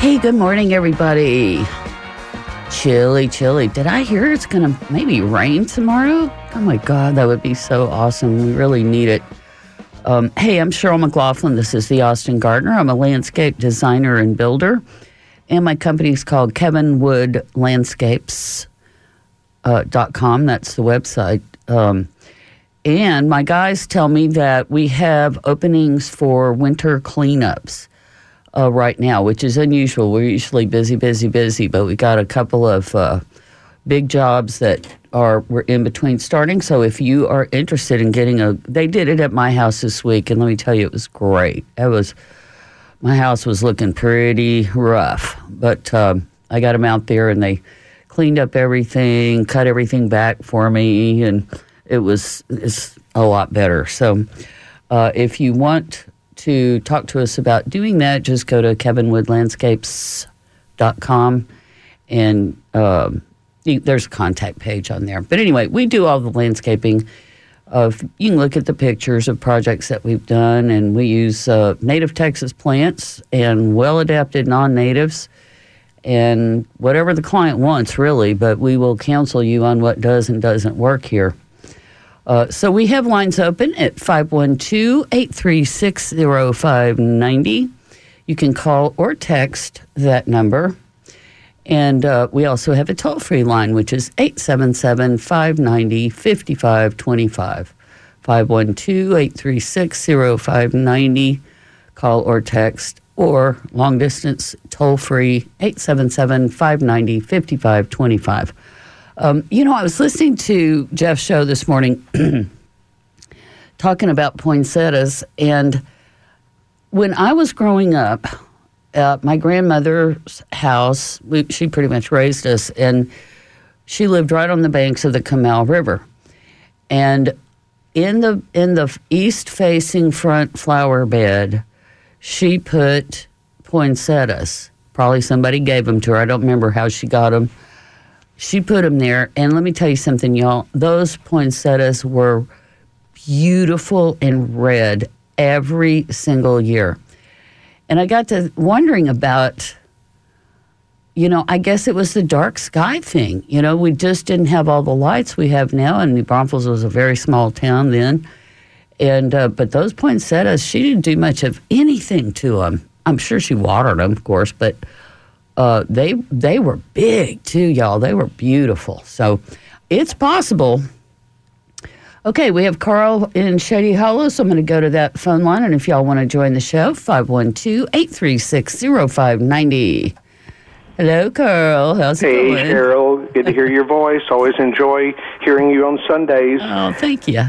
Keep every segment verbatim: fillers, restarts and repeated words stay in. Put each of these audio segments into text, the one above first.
Hey, good morning, everybody. Chilly, chilly. Did I hear it's going to maybe rain tomorrow? Oh, my God, that would be so awesome. We really need it. Um, hey, I'm Cheryl McLaughlin. This is the Austin Gardener. I'm a landscape designer and builder, and my company is called Kevin Wood Landscapes dot com. That's the website. Um, and my guys tell me that we have openings for winter cleanups Uh, right now, which is unusual. We're usually busy, busy, busy, but we got a couple of uh, big jobs that are we're in between starting. So if you are interested in getting a, they did it at my house this week, and let me tell you, it was great. It was my house was looking pretty rough, but um, I got them out there, and they cleaned up everything, cut everything back for me, and it was it's a lot better. So uh, if you want to talk to us about doing that, just go to Kevin Wood Landscapes dot com, and um, you, there's a contact page on there. But anyway, we do all the landscaping. Of you can look at the pictures of projects that we've done, and we use uh, native Texas plants and well-adapted non-natives, and whatever the client wants, really. But we will counsel you on what does and doesn't work here. Uh, so we have lines open at five one two, eight three six, zero five nine zero. You can call or text that number. And uh, we also have a toll-free line, which is eight seven seven, five nine zero, five five two five. five one two, eight three six, zero five nine zero. Call or text, or long-distance toll-free, eight seven seven, five nine zero, five five two five. Um, you know, I was listening to Jeff's show this morning talking about poinsettias, and when I was growing up, at my grandmother's house, we, she pretty much raised us, and she lived right on the banks of the Comal River. And in the in the east-facing front flower bed, she put poinsettias. Probably somebody gave them to her. I don't remember how she got them. She put them there, and let me tell you something, y'all. Those poinsettias were beautiful and red every single year. And I got to wondering about, you know, I guess it was the dark sky thing. You know, we just didn't have all the lights we have now, and New Braunfels was a very small town then. And uh, but those poinsettias, she didn't do much of anything to them. I'm sure she watered them, of course, but Uh, they they were big, too, y'all. They were beautiful. So it's possible. Okay, we have Carl in Shady Hollow, so I'm going to go to that phone line. And if y'all want to join the show, five one two, eight three six, zero five nine zero. Hello, Carl. How's it hey, going? Hey, Cheryl. Good to hear your voice. Always enjoy hearing you on Sundays. Oh, thank you.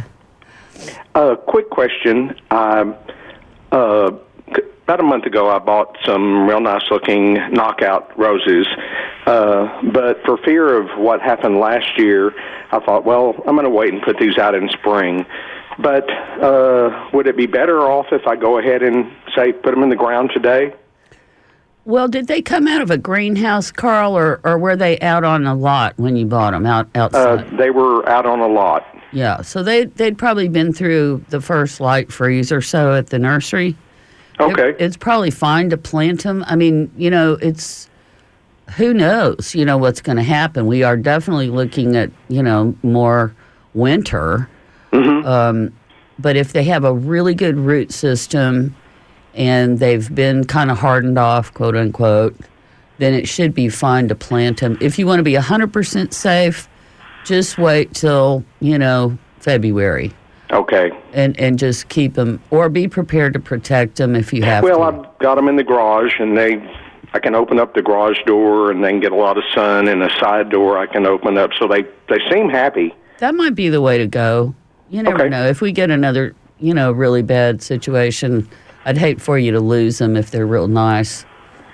A uh, quick question. Um, uh, About a month ago, I bought some real nice-looking knockout roses, uh, but for fear of what happened last year, I thought, well, I'm going to wait and put these out in spring. But uh, would it be better off if I go ahead and, say, put them in the ground today? Well, did they come out of a greenhouse, Carl, or, or were they out on a lot when you bought them, out outside? Uh, they were out on a lot. Yeah, so they, they'd probably been through the first light freeze or so at the nursery. Okay. It, it's probably fine to plant them. I mean, you know, it's, who knows, you know, what's going to happen. We are definitely looking at, you know, more winter. Mm-hmm. Um, but if they have a really good root system and they've been kind of hardened off, quote unquote, then it should be fine to plant them. If you want to be one hundred percent safe, just wait till, you know, February. Okay. And and just keep them, or be prepared to protect them if you have well, to. Well, I've got them in the garage, and they, I can open up the garage door, and they can get a lot of sun, and the side door I can open up, so they, they seem happy. That might be the way to go. You never okay. know. If we get another, you know, really bad situation, I'd hate for you to lose them if they're real nice.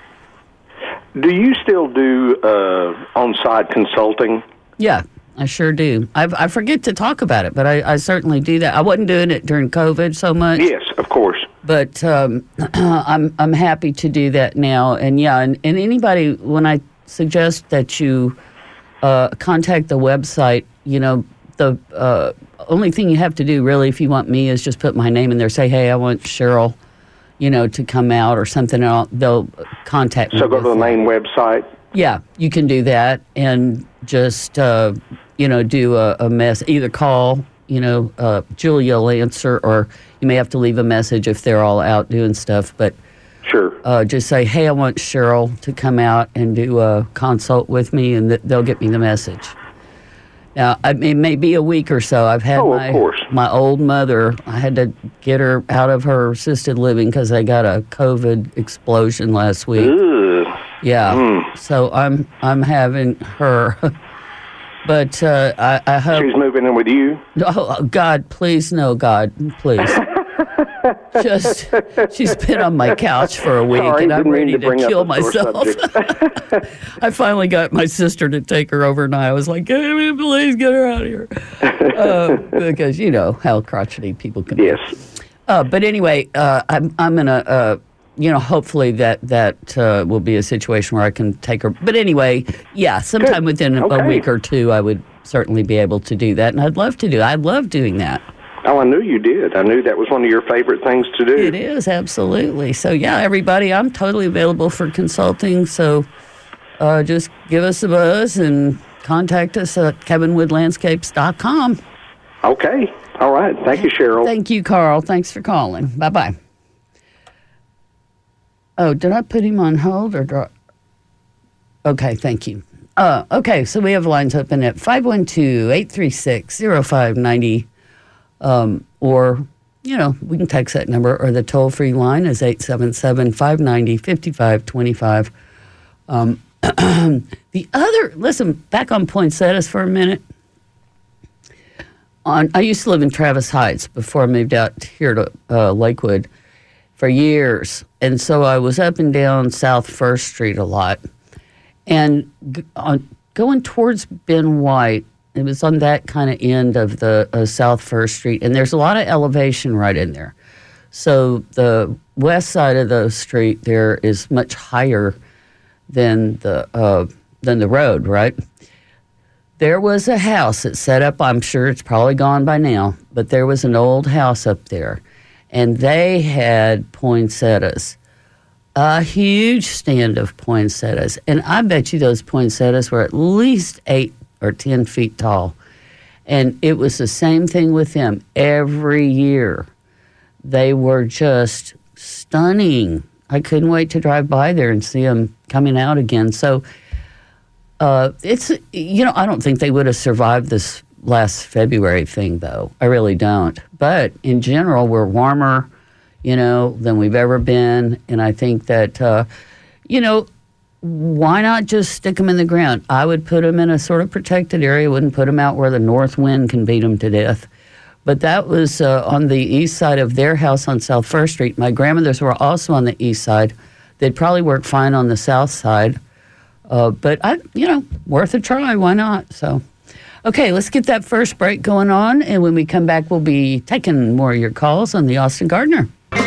Do you still do uh, on-site consulting? Yeah. I sure do. I I forget to talk about it, but I, I certainly do that. I wasn't doing it during COVID so much. Yes, of course. But um, I'm I'm happy to do that now. And yeah, and, and anybody, when I suggest that you uh, contact the website, you know, the uh, only thing you have to do really if you want me is just put my name in there. Say, hey, I want Cheryl you know, to come out or something. I'll, they'll contact me. So go to the them. main website. Yeah, you can do that and just, uh, you know, do a, a mess. Either call, you know, uh, Julia will answer, or you may have to leave a message if they're all out doing stuff. But Sure. uh, just say, hey, I want Cheryl to come out and do a consult with me, and th- they'll get me the message. Now, I mean, it may be a week or so. I've had Oh, of my, course. my old mother, I had to get her out of her assisted living because they got a COVID explosion last week. Ugh. Yeah. Mm. So I'm I'm having her. But uh, I, I hope. She's moving in with you? Oh, God, please, no, God, please. Just, she's been on my couch for a week, Sorry, and I'm didn't mean ready to to, bring up kill a sore myself. subject. I finally got my sister to take her overnight. I was like, please get her out of here. Uh, because you know how crotchety people can be. Yes. Uh, but anyway, uh, I'm, I'm going to, uh, you know, hopefully that, that uh, will be a situation where I can take her. But anyway, yeah, sometime Good. within Okay. a week or two, I would certainly be able to do that. And I'd love to do I love doing that. Oh, I knew you did. I knew that was one of your favorite things to do. It is, absolutely. So, yeah, everybody, I'm totally available for consulting. So uh, just give us a buzz and contact us at kevin wood landscapes dot com. Okay. All right. Thank you, Cheryl. Thank you, Carl. Thanks for calling. Bye-bye. Oh, did I put him on hold or draw? Okay, thank you. Uh, okay, so we have lines open at five one two, eight three six, zero five nine zero. Um, or, you know, we can text that number, or the toll-free line is eight seven seven, five nine zero, five five two five. Um, the other, listen, back on poinsettias for a minute. On, I used to live in Travis Heights before I moved out here to uh, Lakewood for years. And so I was up and down South First Street a lot. And g- on, going towards Ben White, it was on that kind of end of the uh, South First Street, and there's a lot of elevation right in there. So the west side of the street there is much higher than the uh, than the road, right? There was a house that set up. I'm sure it's probably gone by now, but there was an old house up there, and they had poinsettias, a huge stand of poinsettias, and I bet you those poinsettias were at least eight or ten feet tall. And it was the same thing with them every year. They were just stunning. I couldn't wait to drive by there and see them coming out again. So uh, it's, you know, I don't think they would have survived this last February thing, though. I really don't. But in general, we're warmer, you know, than we've ever been. And I think that, uh, you know, why not just stick them in the ground? I would put them in a sort of protected area, wouldn't put them out where the north wind can beat them to death. But that was uh, on the east side of their house on South First Street. My grandmothers were also on the east side. They'd probably work fine on the south side. Uh, but, I, you know, worth a try. Why not? So, okay, let's get that first break going on. And when we come back, we'll be taking more of your calls on the Austin Gardener.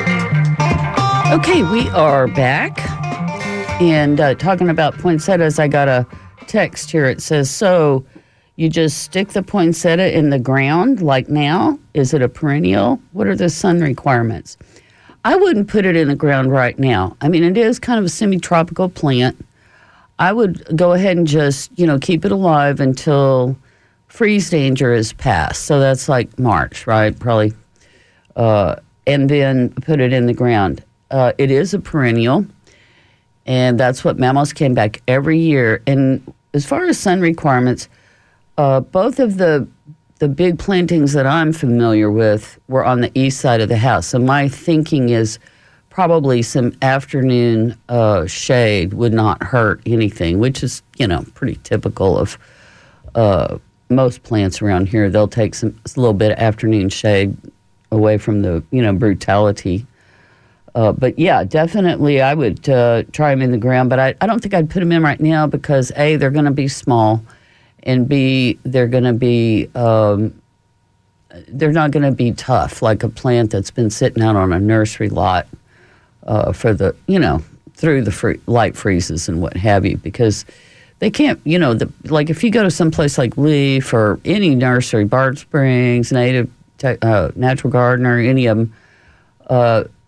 Okay, we are back. And uh, talking about poinsettias, I got a text here. It says, so you just stick the poinsettia in the ground like now? Is it a perennial? What are the sun requirements? I wouldn't put it in the ground right now. I mean, it is kind of a semi-tropical plant. I would go ahead and just, you know, keep it alive until freeze danger is past. So that's like March, right? Probably. Uh, and then put it in the ground. Uh, it is a perennial. And that's what Mammals came back every year. And as far as sun requirements, uh, both of the the big plantings that I'm familiar with were on the east side of the house. So my thinking is probably some afternoon uh, shade would not hurt anything, which is, you know, pretty typical of uh, most plants around here. They'll take some a little bit of afternoon shade away from the, you know, brutality. Uh, but, yeah, definitely I would uh, try them in the ground. But I, I don't think I'd put them in right now because, A, they're going to be small, and, B, they're going to be um, they're not going to be tough like a plant that's been sitting out on a nursery lot uh, for the, you know, through the free, light freezes and what have you, because they can't, you know, the, like if you go to some place like Leaf or any nursery, Bart Springs, Native, uh, Natural Gardener, any of them, uh,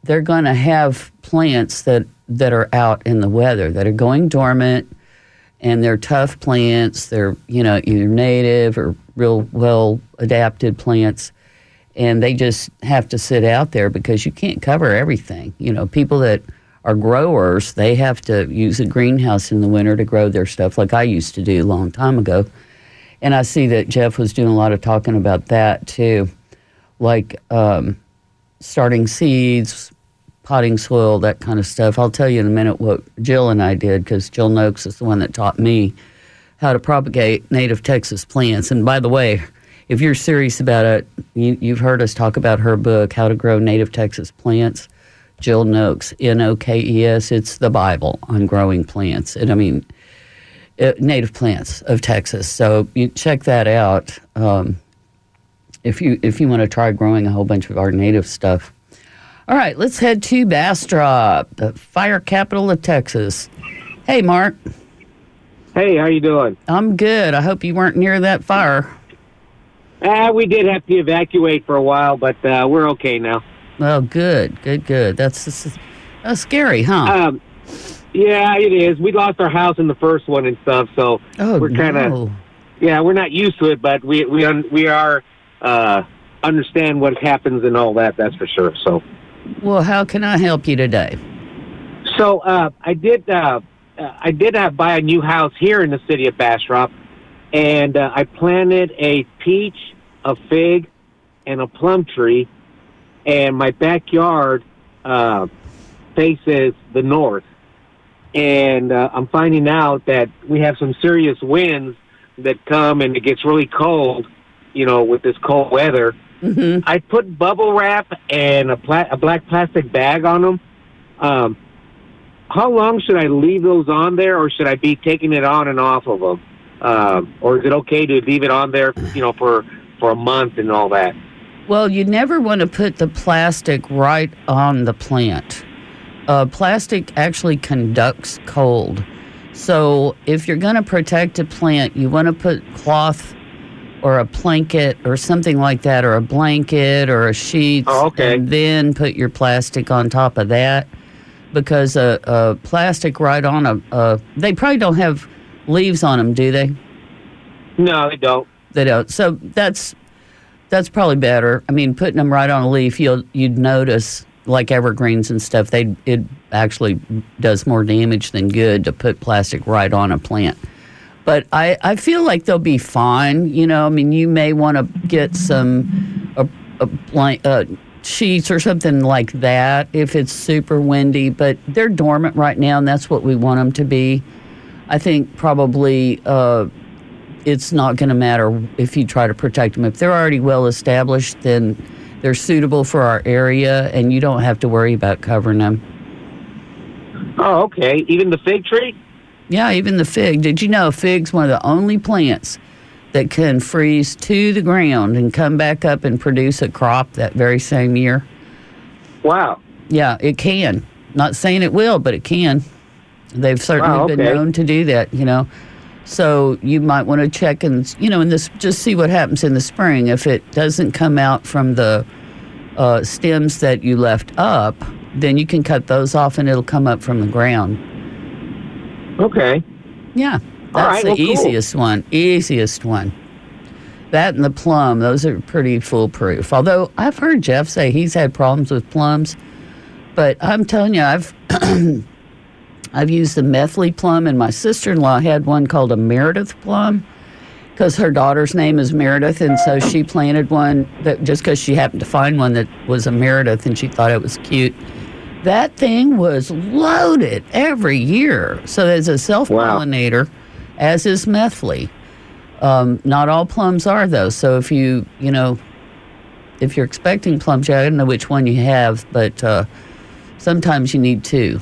they're going to have plants that, that are out in the weather, that are going dormant, and they're tough plants. They're, you know, either native or real well-adapted plants, and they just have to sit out there because you can't cover everything. You know, people that are growers, they have to use a greenhouse in the winter to grow their stuff like I used to do a long time ago. And I see that Jeff was doing a lot of talking about that too, like um, starting seeds, potting soil, that kind of stuff. I'll tell you in a minute what Jill and I did, because Jill Noakes is the one that taught me how to propagate native Texas plants. And by the way, if you're serious about it, you, you've heard us talk about her book, How to Grow Native Texas Plants. Jill Noakes, N O K E S. It's the Bible on growing plants. And I mean, uh, native plants of Texas. So you check that out um, if you if you want to try growing a whole bunch of our native stuff. All right, let's head to Bastrop, the fire capital of Texas. Hey, Mark. Hey, how you doing? I'm good. I hope you weren't near that fire. Uh, we did have to evacuate for a while, but uh, we're okay now. Well, good, good, good. That's, that's, that's scary, huh? Um, yeah, it is. We lost our house in the first one and stuff, so oh, we're kind of no. yeah, we're not used to it, but we we un, we are uh, understand what happens and all that. That's for sure. So, well, how can I help you today? So uh, I did uh, I did uh, buy a new house here in the city of Bastrop, and uh, I planted a peach, a fig, and a plum tree. And my backyard uh, faces the north. And uh, I'm finding out that we have some serious winds that come and it gets really cold, you know, with this cold weather. Mm-hmm. I put bubble wrap and a, pla- a black plastic bag on them. Um, how long should I leave those on there, or should I be taking it on and off of them? Um, or is it okay to leave it on there, you know, for, for a month and all that? Well, you never want to put the plastic right on the plant. Uh, plastic actually conducts cold. So if you're going to protect a plant, you want to put cloth or a blanket or something like that, or a blanket or a sheet, oh, okay. and then put your plastic on top of that. Because a uh, uh, plastic right on a, uh, they probably don't have leaves on them, do they? No, they don't. They don't. So that's... That's probably better. I mean, putting them right on a leaf, you'll you'd notice, like evergreens and stuff, they it actually does more damage than good to put plastic right on a plant. But I, I feel like they'll be fine. You know, I mean, you may want to get some a, a blank, uh, sheets or something like that if it's super windy. But they're dormant right now, and that's what we want them to be. I think probably... Uh, it's not going to matter if you try to protect them. If they're already well established, then they're suitable for our area, and you don't have to worry about covering them. Oh, okay. Even the fig tree? Yeah, even the fig. Did you know fig's one of the only plants that can freeze to the ground and come back up and produce a crop that very same year? Wow. Yeah, it can. Not saying it will, but it can. They've certainly wow, okay. been known to do that, you know. So you might want to check and, you know, in this, just see what happens in the spring. If it doesn't come out from the uh, stems that you left up, then you can cut those off and it'll come up from the ground. Okay. Yeah, that's right, the well, cool. easiest one. Easiest one. That and the plum, those are pretty foolproof. Although I've heard Jeff say he's had problems with plums, but I'm telling you, I've... I've used the Methley plum, and my sister-in-law had one called a Meredith plum because her daughter's name is Meredith, and so she planted one that just because she happened to find one that was a Meredith and she thought it was cute. That thing was loaded every year. So there's a self-pollinator, wow. as is Methley. Um, not all plums are, though. So if you, you know, if you're expecting plums, I don't know which one you have, but uh, sometimes you need two.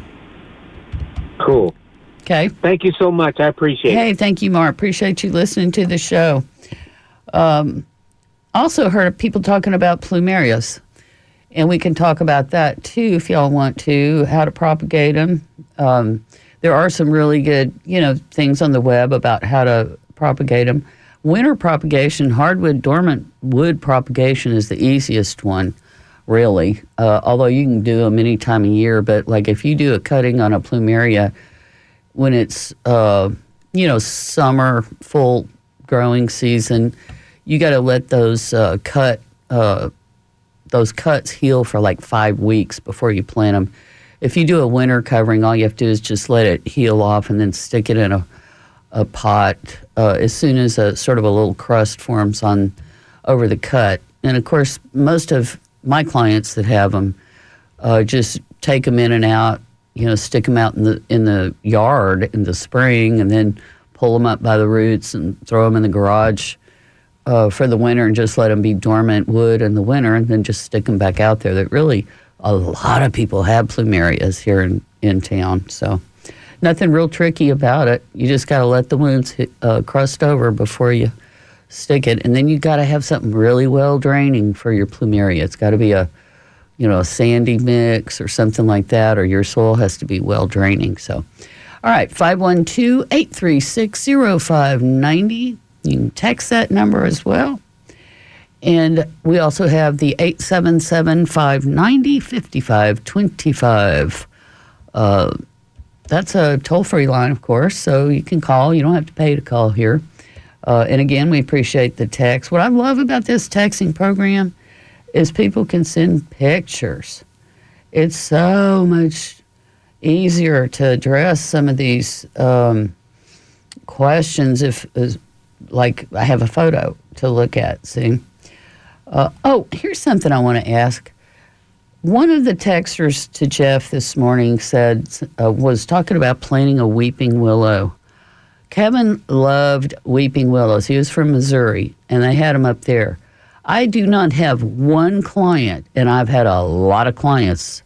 Cool. Okay. Thank you so much. I appreciate hey, it. Hey, thank you, Mark. Appreciate you listening to the show. Um, also heard people talking about plumerias, and we can talk about that too if y'all want to, how to propagate them. Um, there are some really good, you know, things on the web about how to propagate them. Winter propagation, hardwood dormant wood propagation is the easiest one. really. Uh, although you can do them any time of year, but like if you do a cutting on a plumeria when it's, uh, you know, summer, full growing season, you got to let those uh, cut uh, those cuts heal for like five weeks before you plant them. If you do a winter covering, all you have to do is just let it heal off and then stick it in a, a pot uh, as soon as a sort of a little crust forms on over the cut. And of course, most of my clients that have them uh, just take them in and out, you know, stick them out in the in the yard in the spring and then pull them up by the roots and throw them in the garage uh, for the winter and just let them be dormant wood in the winter and then just stick them back out there. That really, a lot of people have plumerias here in, in town. So nothing real tricky about it. You just got to let the wounds hit, uh, crust over before you stick it. And then you got to have something really well draining for your plumeria. It's got to be a, you know, a sandy mix or something like that, or your soil has to be well draining. So, all right, five one two, eight three six, zero five nine zero. You can text that number as well. And we also have the eight seven seven, five nine zero, five five two five. Uh, that's a toll-free line, of course, so you can call. You don't have to pay to call here. Uh, and again, we appreciate the text. What I love about this texting program is people can send pictures. It's so much easier to address some of these um, questions if, as, like, I have a photo to look at, see? Uh, oh, here's something I want to ask. One of the texters to Jeff this morning said, uh, was talking about planting a weeping willow. Kevin loved weeping willows. He was from Missouri, and they had them up there. I do not have one client, and I've had a lot of clients,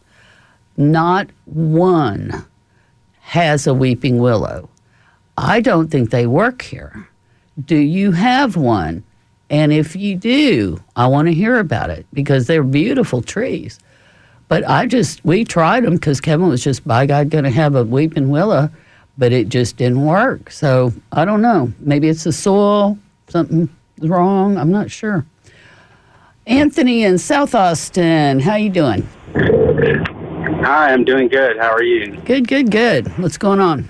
not one has a weeping willow. I don't think they work here. Do you have one? And if you do, I want to hear about it because they're beautiful trees. But I just, we tried them because Kevin was just, by God, going to have a weeping willow, but it just didn't work. So I don't know. Maybe it's the soil, something's wrong. I'm not sure. Anthony in South Austin, how you doing? Hi, I'm doing good. How are you? Good, good, good. What's going on?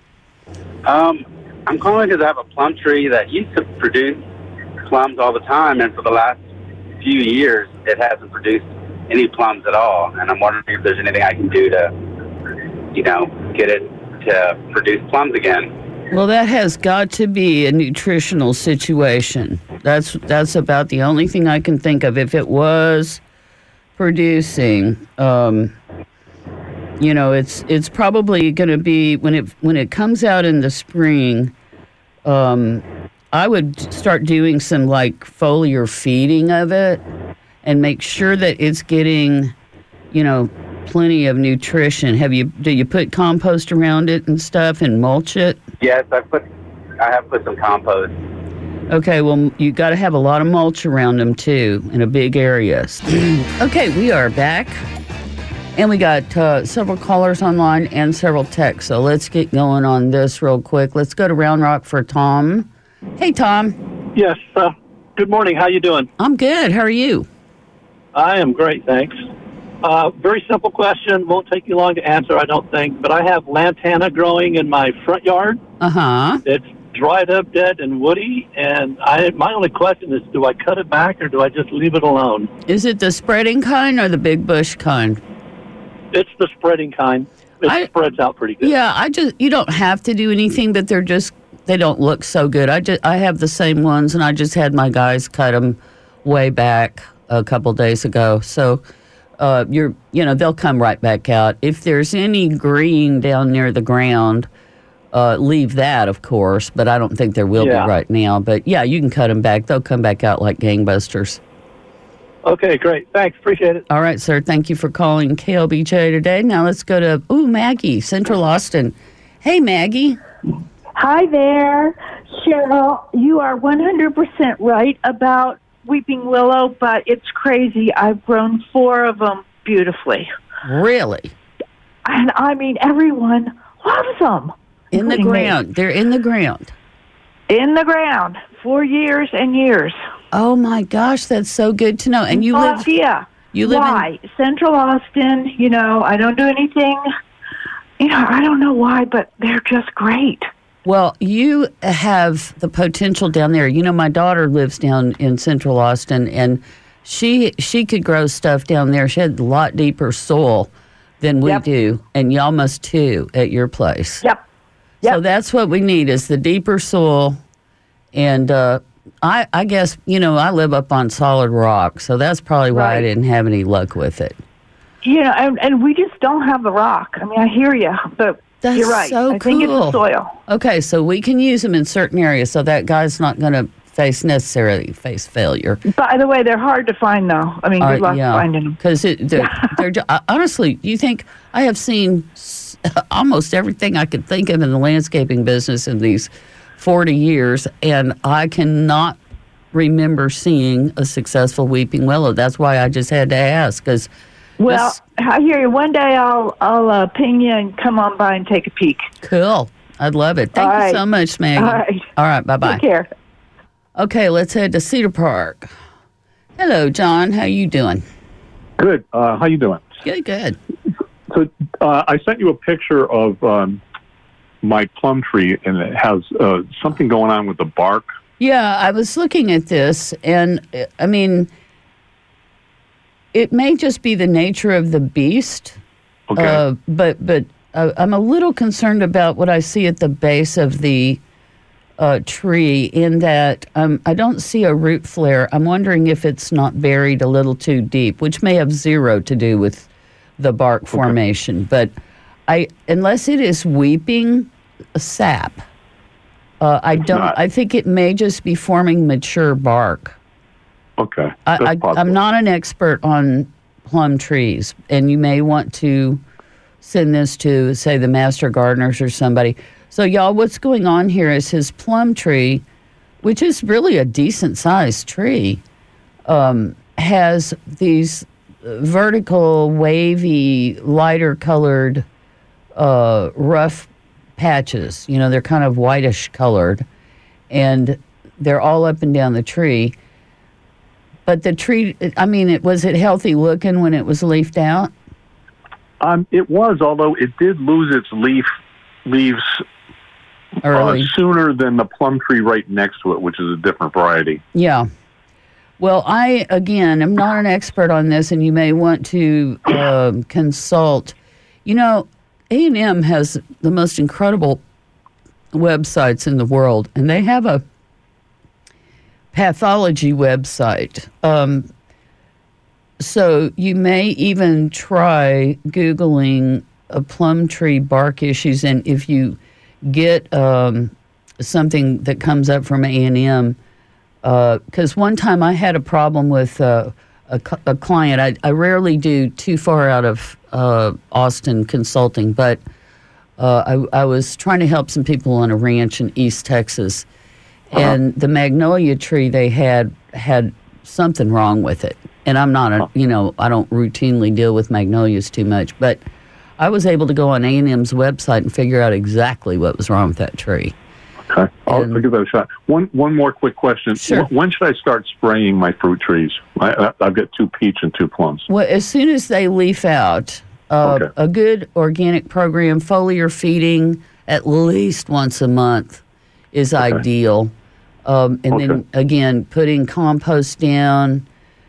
Um, I'm calling because I have a plum tree that used to produce plums all the time, and for the last few years, it hasn't produced any plums at all. And I'm wondering if there's anything I can do to, you know, get it to produce plums again. Well, that has got to be a nutritional situation. That's that's about the only thing I can think of. If it was producing, um, you know, it's it's probably going to be when it when it comes out in the spring. Um, I would start doing some like foliar feeding of it, and make sure that it's getting, you know, plenty of nutrition. Have you do you put compost around it and stuff and mulch it? Yes, I put I have put some compost. Okay, well, you got to have a lot of mulch around them too in a big area. Okay, we are back, and we got uh, several callers online and several texts. So let's get going on this real quick. Let's go to Round Rock for Tom. Hey, Tom. Yes. Uh, good morning. How you doing? I'm good. How are you? I am great, thanks. Uh, very simple question. Won't take you long to answer, I don't think. But I have lantana growing in my front yard. Uh-huh. It's dried up, dead, and woody. And I, my only question is, do I cut it back or do I just leave it alone? Is it the spreading kind or the big bush kind? It's the spreading kind. It I, spreads out pretty good. Yeah, I just you don't have to do anything, but they're just they don't look so good. I just I have the same ones, and I just had my guys cut them way back a couple days ago. So. Uh, you're, you know, they'll come right back out. If there's any green down near the ground, uh, leave that, of course. But I don't think there will yeah. be right now. But yeah, you can cut them back. They'll come back out like gangbusters. Okay, great. Thanks. Appreciate it. All right, sir. Thank you for calling K L B J today. Now let's go to ooh Maggie, Central Austin. Hey, Maggie. Hi there, Cheryl. You are one hundred percent right about weeping willow, but it's crazy. I've grown four of them beautifully. Really? And I mean, everyone loves them. In the ground. Me. They're in the ground. In the ground for years and years. Oh my gosh, that's so good to know. And you no live idea. You live why? in Central Austin, you know, I don't do anything. You know, I don't know why, but they're just great. Well, you have the potential down there. You know, my daughter lives down in Central Austin, and she she could grow stuff down there. She had a lot deeper soil than we Yep. do, and y'all must too at your place. Yep. Yep. So that's what we need is the deeper soil. And uh, I, I guess, you know, I live up on solid rock, so that's probably why I Right. didn't have any luck with it. You know, and, and we just don't have the rock. I mean, I hear you, but That's you're right. so I think it's cool. the soil. Okay, so we can use them in certain areas, so that guy's not going to face necessarily face failure. By the way, they're hard to find, though. I mean, good Uh, luck finding them. Because they're, they're ju- uh, honestly, you think I have seen s- almost everything I could think of in the landscaping business in these forty years, and I cannot remember seeing a successful weeping willow. That's why I just had to ask. Because Well, I hear you. One day I'll I'll uh, ping you and come on by and take a peek. cool, I'd love it. Thank All you right. so much, Maggie. All right. All right, bye bye. Take care. Okay, let's head to Cedar Park. Hello, John. How you doing? Good. Uh, how you doing? Good, good. So uh, I sent you a picture of um, my plum tree, and it has uh, something going on with the bark. Yeah, I was looking at this, and uh, I mean, it may just be the nature of the beast. Okay. Uh, but but uh, I'm a little concerned about what I see at the base of the uh, tree. In that um, I don't see a root flare. I'm wondering if it's not buried a little too deep, which may have zero to do with the bark formation. But I, unless it is weeping sap. Uh, I don't. not. I think it may just be forming mature bark. Okay. I, That's I, possible. I'm not an expert on plum trees, and you may want to send this to, say, the master gardeners or somebody. So, y'all, what's going on here is his plum tree, which is really a decent-sized tree, um, has these vertical, wavy, lighter-colored, uh, rough patches. You know, they're kind of whitish colored, and they're all up and down the tree. But the tree, I mean, it was it healthy looking when it was leafed out? Um, it was, although it did lose its leaf leaves Early. uh, sooner than the plum tree right next to it, which is a different variety. Yeah. Well, I, again, am not an expert on this, and you may want to um, consult. You know, A and M has the most incredible websites in the world, and they have a pathology website. Um, so you may even try Googling a plum tree bark issues, and if you get um, something that comes up from A and M, because uh, one time I had a problem with uh, a, a client. I, I rarely do too far out of uh, Austin consulting, but uh, I, I was trying to help some people on a ranch in East Texas, uh-huh. and the magnolia tree they had had something wrong with it. And I'm not a, you know, I don't routinely deal with magnolias too much, but I was able to go on A and M's website and figure out exactly what was wrong with that tree. Okay, I'll, And- I'll give that a shot. One one more quick question. Sure. Wh- When should I start spraying my fruit trees? I, I- I've got two peach and two plums. Well, as soon as they leaf out, uh, Okay. a good organic program, foliar feeding at least once a month is Okay. ideal. Um, and then Okay. again, putting compost down,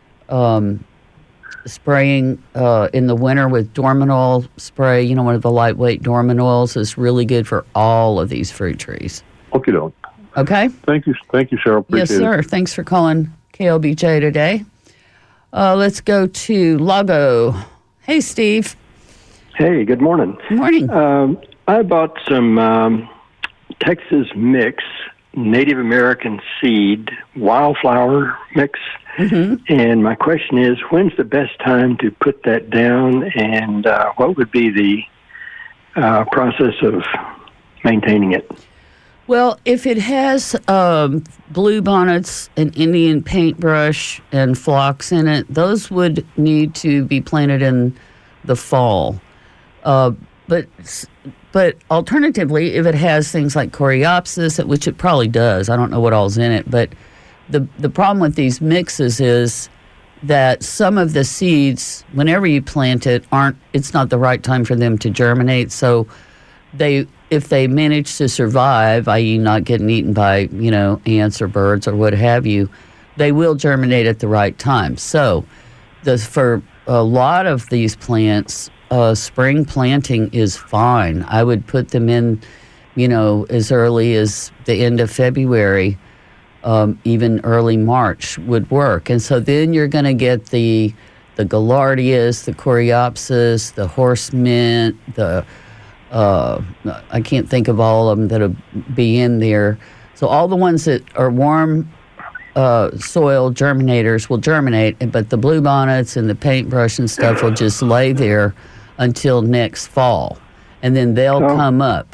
um, spraying uh, in the winter with dormant oil spray, you know, one of the lightweight dormant oils is really good for all of these fruit trees. Okay, doke. Okay? Thank you, thank you, Cheryl. Yes, Appreciate sir. it. Thanks for calling K L B J today. Uh, let's go to Lago. Hey, Steve. Hey, good morning. Good morning. Um, I bought some um, Texas Mix Native American seed wildflower mix. Mm-hmm. And my question is, when's the best time to put that down, and uh, what would be the uh, process of maintaining it? Well, if it has um, blue bonnets, an Indian paintbrush, and phlox in it, those would need to be planted in the fall. Uh, but but alternatively, if it has things like coreopsis, which it probably does, I don't know what all's in it, but the the problem with these mixes is that some of the seeds, whenever you plant it, aren't. It's not the right time for them to germinate. So they, if they manage to survive, that is, not getting eaten by you know ants or birds or what have you, they will germinate at the right time. So the for a lot of these plants, uh, spring planting is fine. I would put them in, you know, as early as the end of February. Um, even early March would work. And so then you're going to get the the Gaillardias, the Coreopsis, the horse mint, the, uh, I can't think of all of them that'll be in there. So all the ones that are warm uh, soil germinators will germinate, but the bluebonnets and the paintbrush and stuff will just lay there until next fall. And then they'll oh. come up.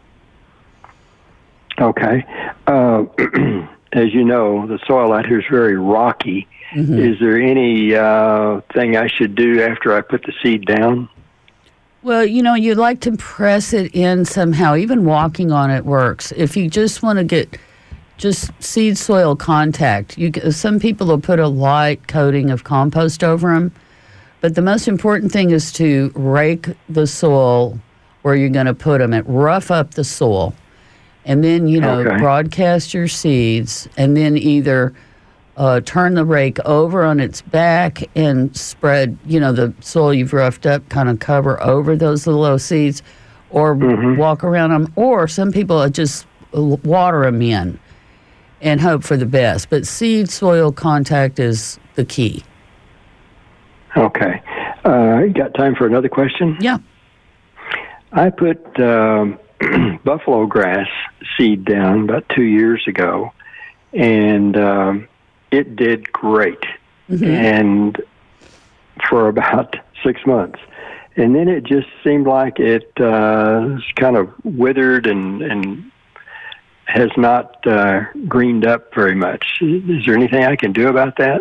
Okay. Uh, As you know, the soil out here is very rocky. Mm-hmm. Is there any uh, thing I should do after I put the seed down? Well, you know, you'd like to press it in somehow. Even walking on it works. If you just want to get just seed soil contact, you some people will put a light coating of compost over them. But the most important thing is to rake the soil where you're going to put them. It rough up the soil. And then, you know, okay. broadcast your seeds, and then either uh, turn the rake over on its back and spread, you know, the soil you've roughed up, kind of cover over those little seeds, or mm-hmm. walk around them. Or some people just water them in and hope for the best. But seed soil contact is the key. Okay. Uh, you got time for another question? Yeah. I put Um buffalo grass seed down about two years ago, and um, it did great, mm-hmm. and for about six months. And then it just seemed like it uh, kind of withered and, and has not uh, greened up very much. Is there anything I can do about that?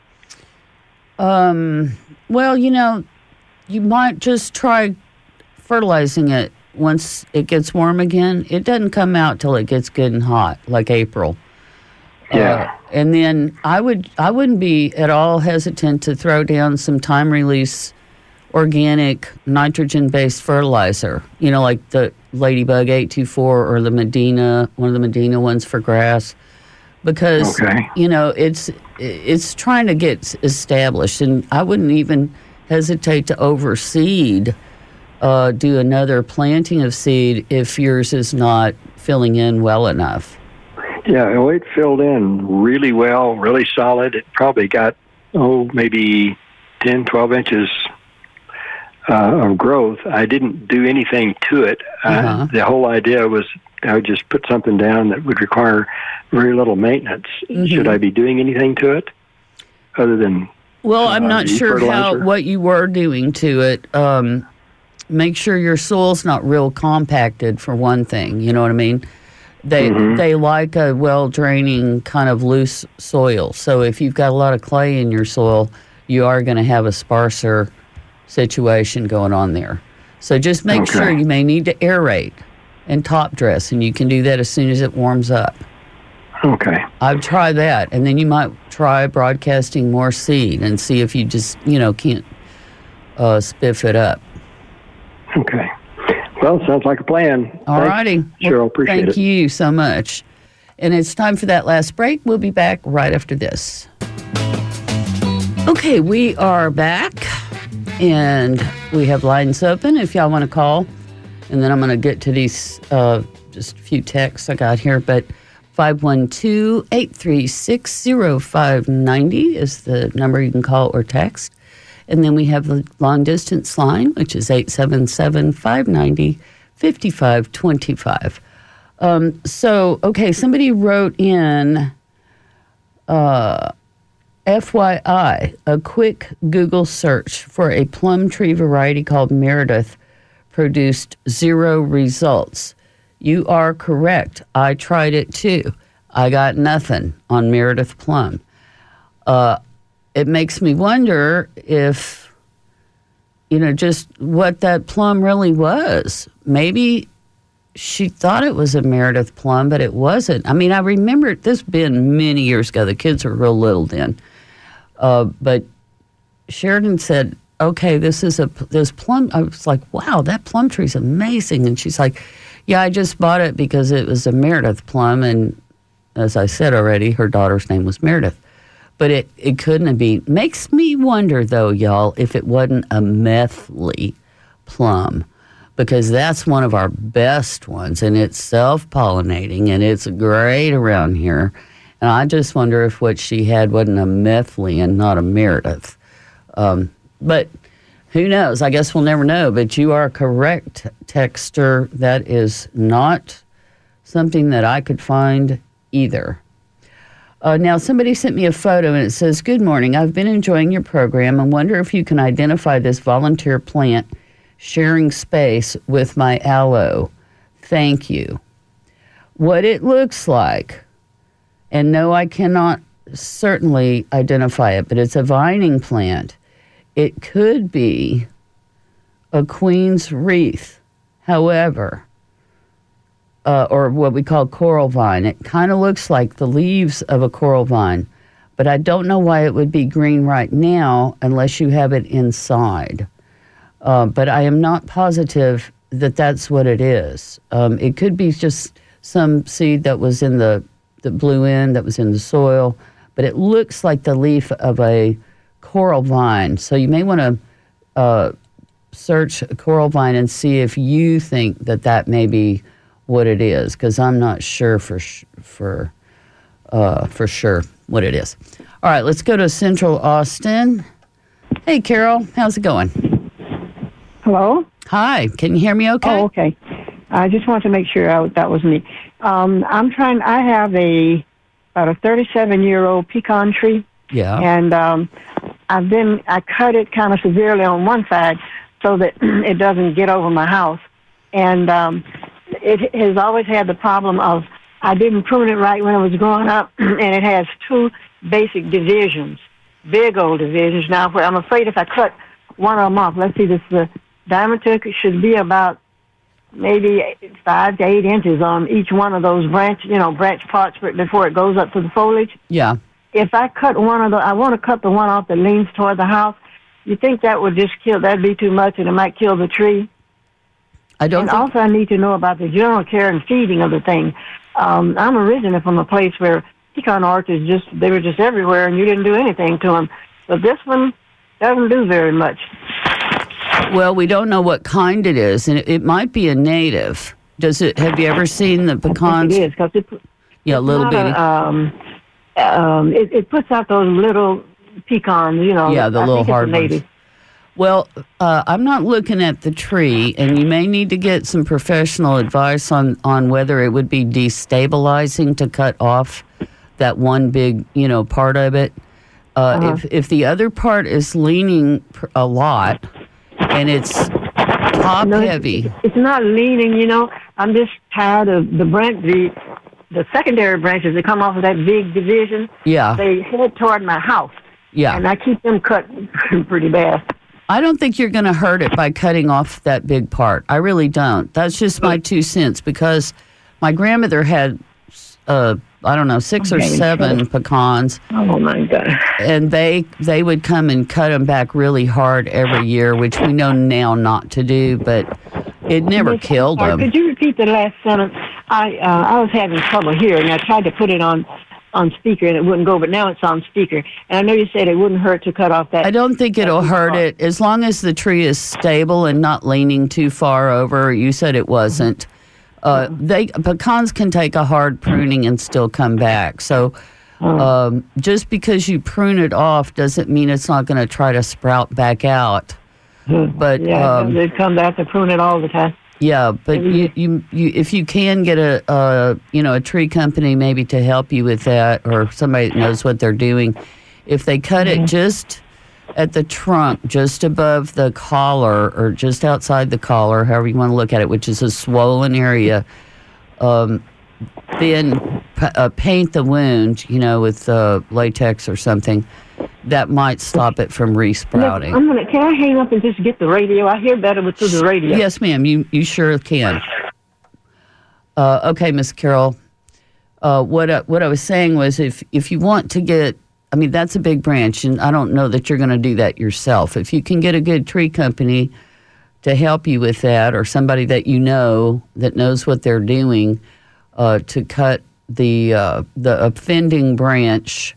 Um. Well, you know, you might just try fertilizing it. Once it gets warm again, it doesn't come out till it gets good and hot, like April. Yeah. Uh, and then I would I wouldn't be at all hesitant to throw down some time release organic nitrogen based fertilizer. You know, like the Ladybug eight two four or the Medina, one of the Medina ones for grass, because okay. you know it's it's trying to get established, and I wouldn't even hesitate to overseed. Uh, do another planting of seed if yours is not filling in well enough. Yeah, well, it filled in really well, really solid. It probably got, oh, maybe ten, twelve inches uh, of growth. I didn't do anything to it. Uh-huh. Uh, the whole idea was I would just put something down that would require very little maintenance. Mm-hmm. Should I be doing anything to it other than Well, uh, I'm not sure how what you were doing to it. Um Make sure your soil's not real compacted, for one thing. You know what I mean? They mm-hmm. they like a well-draining kind of loose soil. So if you've got a lot of clay in your soil, you are going to have a sparser situation going on there. So just make okay. sure you may need to aerate and top dress, and you can do that as soon as it warms up. Okay. I'd try that, and then you might try broadcasting more seed and see if you just, you know, can't uh, spiff it up. Okay. Well, sounds like a plan. All righty. Cheryl, well, appreciate thank it. Thank you so much. And it's time for that last break. We'll be back right after this. Okay, we are back, and we have lines open if y'all want to call. And then I'm going to get to these, uh, just a few texts I got here. But five one two, eight three six, zero five nine zero is the number you can call or text. And then we have the long-distance line, which is eight seven seven, five nine zero, five five two five. Um, so, okay, somebody wrote in, uh, F Y I, a quick Google search for a plum tree variety called Meredith produced zero results. You are correct. I tried it too. I got nothing on Meredith plum. Uh, It makes me wonder if, you know, just what that plum really was. Maybe she thought it was a Meredith plum, but it wasn't. I mean, I remember this been many years ago. The kids were real little then. Uh, but Sheridan said, okay, this is a this plum. I was like, wow, that plum tree's amazing. And she's like, yeah, I just bought it because it was a Meredith plum. And as I said already, her daughter's name was Meredith. But it, it couldn't have been. Makes me wonder, though, y'all, if it wasn't a Methley plum, because that's one of our best ones, and it's self-pollinating, and it's great around here. And I just wonder if what she had wasn't a Methley and not a Meredith. Um, but who knows? I guess we'll never know. But you are correct, Texter. That is not something that I could find either. Uh, now, somebody sent me a photo, and it says, good morning. I've been enjoying your program and wonder if you can identify this volunteer plant sharing space with my aloe. Thank you. What it looks like, and no, I cannot certainly identify it, but it's a vining plant. It could be a queen's wreath, however, Uh, or what we call coral vine. It kind of looks like the leaves of a coral vine, but I don't know why it would be green right now unless you have it inside. Uh, but I am not positive that that's what it is. Um, it could be just some seed that was in the, that blew in, that was in the soil, but it looks like the leaf of a coral vine. So you may want to uh, search coral vine and see if you think that that may be what it is, because I'm not sure for sh- for uh, for sure what it is. All right, let's go to Central Austin. Hey, Carol, how's it going? Hello? Hi, can you hear me okay? Oh, okay. I just wanted to make sure I, that was me. Um, I'm trying, I have a about a thirty-seven-year-old pecan tree. Yeah. And um, I've been, I cut it kind of severely on one side so that it doesn't get over my house. And um, it has always had the problem of I didn't prune it right when it was growing up, and it has two basic divisions, big old divisions. Now, I'm afraid if I cut one of them off, let's see, this the diameter should be about maybe five to eight inches on each one of those branch, you know, branch parts before it goes up to the foliage. Yeah. If I cut one of the, I want to cut the one off that leans toward the house. You think that would just kill? That'd be too much, and it might kill the tree. I don't. And think... also, I need to know about the general care and feeding of the thing. Um, I'm originally from a place where pecan orchards just they were just everywhere, and you didn't do anything to them. But this one doesn't do very much. Well, we don't know what kind it is, and it, it might be a native. Does it? Have you ever seen the pecans? It is because it. Yeah, a little bitty. A, um, um, it, it puts out those little pecans, you know. Yeah, the I little think hard it's a ones. native. Well, uh, I'm not looking at the tree, and you may need to get some professional advice on, on whether it would be destabilizing to cut off that one big, you know, part of it. Uh, Uh-huh. If if the other part is leaning pr- a lot and it's top No, heavy, It's, it's not leaning, you know. I'm just tired of the branch, the the secondary branches that come off of that big division. yeah, They head toward my house, yeah. and I keep them cut pretty bad. I don't think you're going to hurt it by cutting off that big part. I really don't. That's just my two cents, because my grandmother had, uh, I don't know, six or Okay, seven sure. pecans, Oh my God! and they they would come and cut them back really hard every year, which we know now not to do, but it never Miss, killed sorry, them. Could you repeat the last sentence? I uh, I was having trouble here, and I tried to put it on on speaker, and it wouldn't go. But now it's on speaker, and I know you said it wouldn't hurt to cut off that. I don't think it'll hurt it as long as the tree is stable and not leaning too far over. You said it wasn't. Uh, they pecans can take a hard pruning and still come back. So um, just because you prune it off doesn't mean it's not going to try to sprout back out. But yeah, um, they come back to prune it all the time. yeah, but you, you, you, if you can get a, uh, you know, a tree company maybe to help you with that, or somebody that knows what they're doing, if they cut Mm-hmm. it just at the trunk, just above the collar, or just outside the collar, however you want to look at it, which is a swollen area, um, then p- uh, paint the wound, you know, with uh, latex or something. That might stop it from Look, resprouting. I'm gonna. Can I hang up and just get the radio? I hear better with through the radio. Yes, ma'am. You you sure can. Uh, okay, Miss Carol. Uh, what I, what I was saying was, if if you want to get I mean, that's a big branch, and I don't know that you're going to do that yourself. If you can get a good tree company to help you with that, or somebody that you know that knows what they're doing, uh, to cut the uh, the offending branch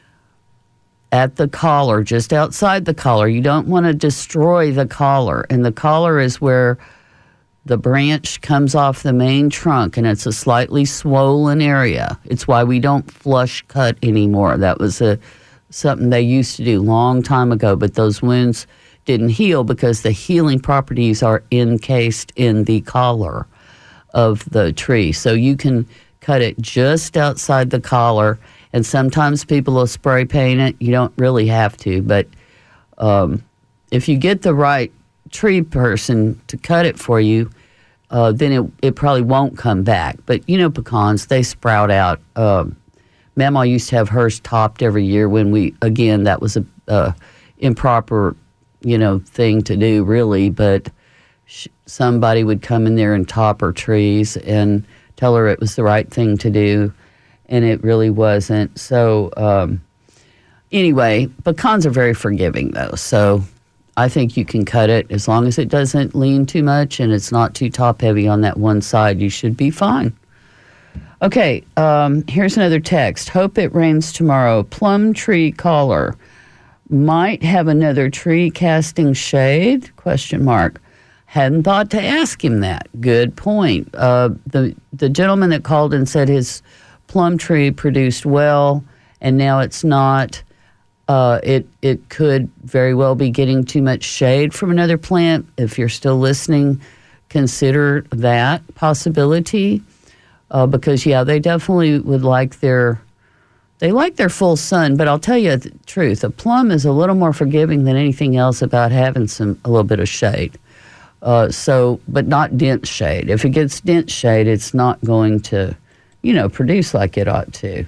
at the collar, just outside the collar. You don't want to destroy the collar, and the collar is where the branch comes off the main trunk, and it's a slightly swollen area. It's why we don't flush cut anymore. That was a something they used to do a long time ago, but those wounds didn't heal because the healing properties are encased in the collar of the tree. So you can cut it just outside the collar, and sometimes people will spray paint it. You don't really have to, but um, if you get the right tree person to cut it for you, uh, then it, it probably won't come back. But, you know, pecans, they sprout out. Um, Mama used to have hers topped every year when we, again, that was a uh, improper, you know, thing to do, really. But sh- somebody would come in there and top her trees and tell her it was the right thing to do, and it really wasn't. So, um, anyway, pecans are very forgiving, though, so I think you can cut it as long as it doesn't lean too much and it's not too top heavy on that one side. You should be fine. Okay, um, here's another text. Hope it rains tomorrow. Plum tree collar. Might have another tree casting shade? Question mark. Hadn't thought to ask him that. Good point. Uh, the the gentleman that called and said his plum tree produced well and now it's not. Uh, it it could very well be getting too much shade from another plant. If you're still listening, consider that possibility, uh, because yeah, they definitely would like their they like their full sun. But I'll tell you the truth: a plum is a little more forgiving than anything else about having some a little bit of shade. Uh, so, but not dense shade. If it gets dense shade, it's not going to, you know, produce like it ought to.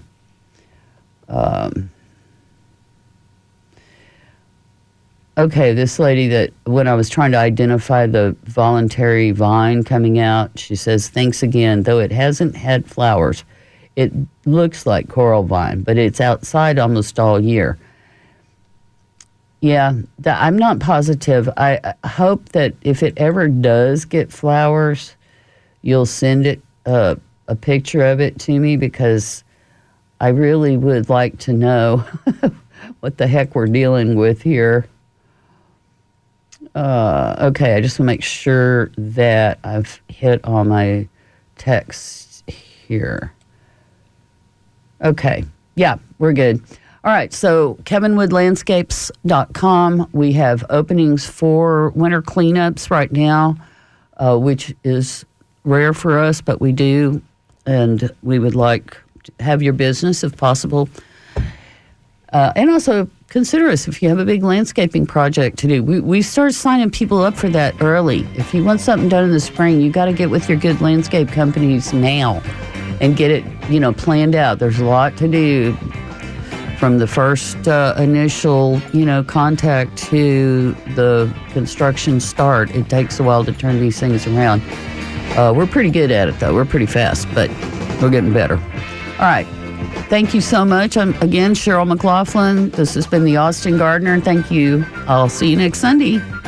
Um, Okay, this lady that, when I was trying to identify the voluntary vine coming out, she says, thanks again. Though it hasn't had flowers, it looks like coral vine, but it's outside almost all year. Yeah, the, I'm not positive. I, I hope that if it ever does get flowers, you'll send it uh, a picture of it to me, because I really would like to know what the heck we're dealing with here. Uh, okay, I just want to make sure that I've hit all my texts here. Okay, yeah, we're good. All right, so kevin wood landscapes dot com. We have openings for winter cleanups right now, uh, which is rare for us, but we do, and we would like to have your business if possible. Uh, and also consider us if you have a big landscaping project to do. We we start signing people up for that early. If you want something done in the spring, you got to get with your good landscape companies now and get it, you know, planned out. There's a lot to do from the first uh, initial, you know, contact to the construction start. It takes a while to turn these things around. Uh, we're pretty good at it, though. We're pretty fast, but we're getting better. All right. Thank you so much. I'm, again, Cheryl McLaughlin. This has been the Austin Gardener. Thank you. I'll see you next Sunday.